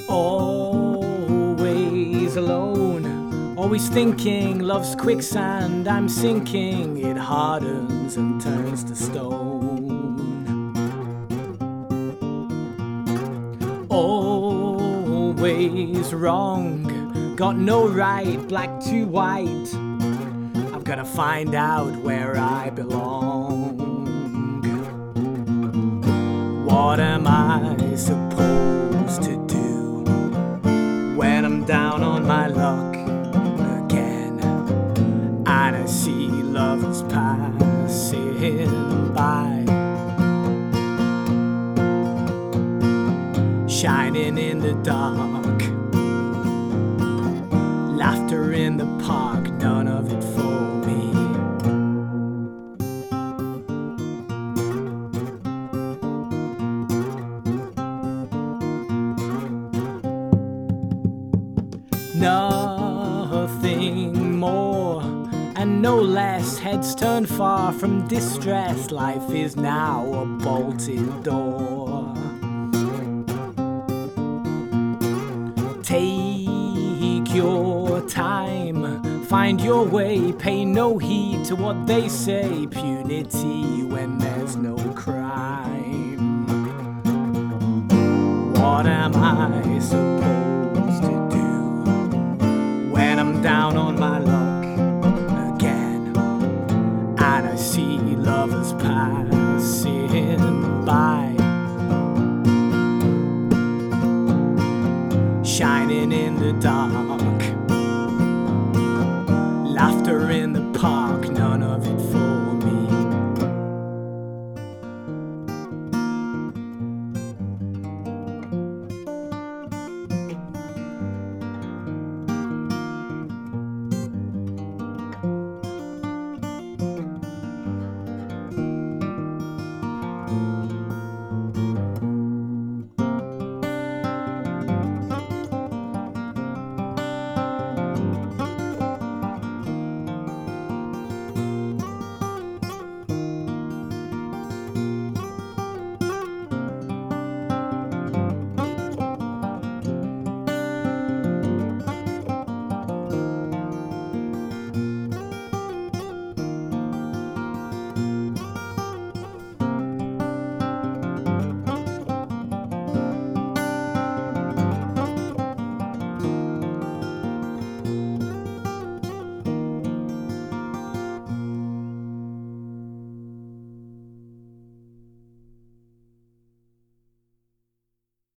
Always alone, always thinking, love's quicksand, I'm sinking, it hardens and turns to stone. Always wrong, got no right, black to white, I've gotta find out where I belong. What am I supposed to do when I'm down on my luck again, and I see lovers passing by, shining in the dark, laughter in the park, none of it for me. Nothing more and no less, heads turned far from distress, life is now a bolted door. Take your time, find your way, pay no heed to what they say, punity when there's no crime. What am I supposed to do when I'm down on my luck again, and I see lovers passing by, shining in the dark,